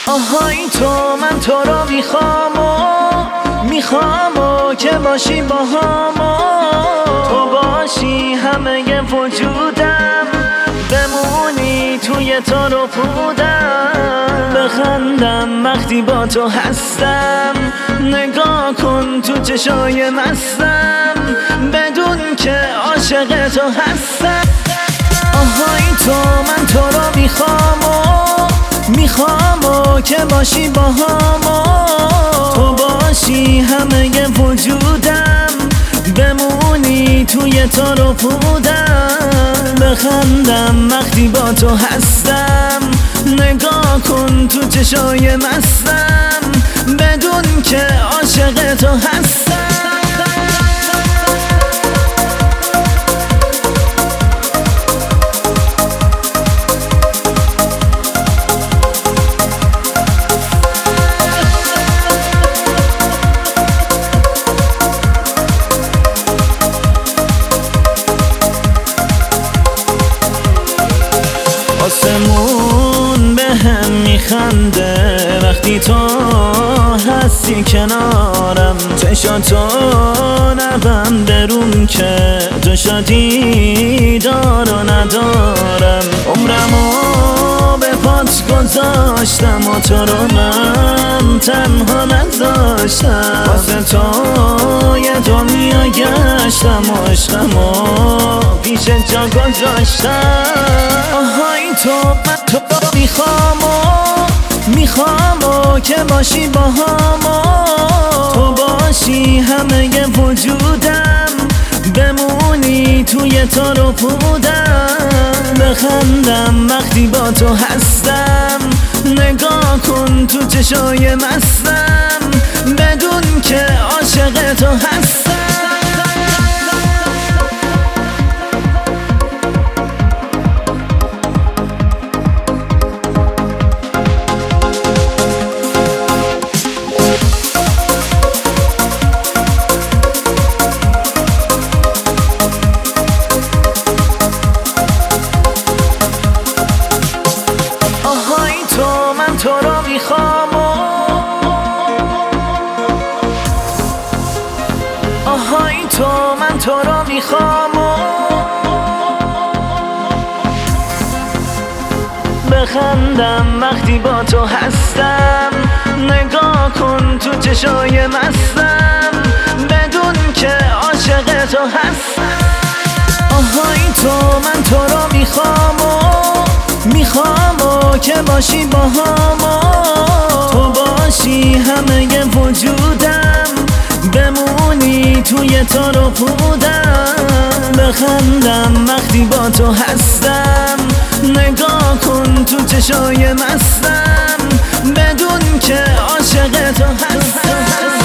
آهای تو، من تو رو میخوام که باشی با هم تو باشی همه وجودم، بمونی توی تو رو پودم، بخندم وقتی با تو هستم، نگاه کن تو چشای مستم، بدون که عاشق تو هستم. آهای تو، من تو رو میخوام که باشی با هم تو باشی همه وجودم، بمونی توی تو رو پودم، بخندم وقتی با تو هستم، نگاه کن تو چشای مستم، بدون که عاشق تو هستم. آسمون به هم میخنده وقتی تو هستی کنارم، چشاتو نبند بروم که تو شادی دار و ندارم، عمرمو به پات گذاشتم و تو رو من تنها نذاشتم، واسه تو یه دنیا گشتم و عشقمو پیش جا گذاشتم. آهای تو، من تو میخوام که باشی با هم تو باشی همه وجودم، بمونی توی تو رو پودم، بخندم وقتی با تو هستم، نگاه کن تو چشای مستم، بدون که عاشق تو هستم. تو رو میخوام آهای تو، من تو رو میخوام بخندم وقتی با تو هستم، نگاه کن تو چشای مستم، بدون که عاشق تو هستم. آهای تو، من تو رو میخوام که باشی با هم تو باشی همه وجودم، بمونی توی تو رو پودم، بخندم وقتی با تو هستم، نگاه کن تو چشای مستم، بدون که عاشق تو هستم.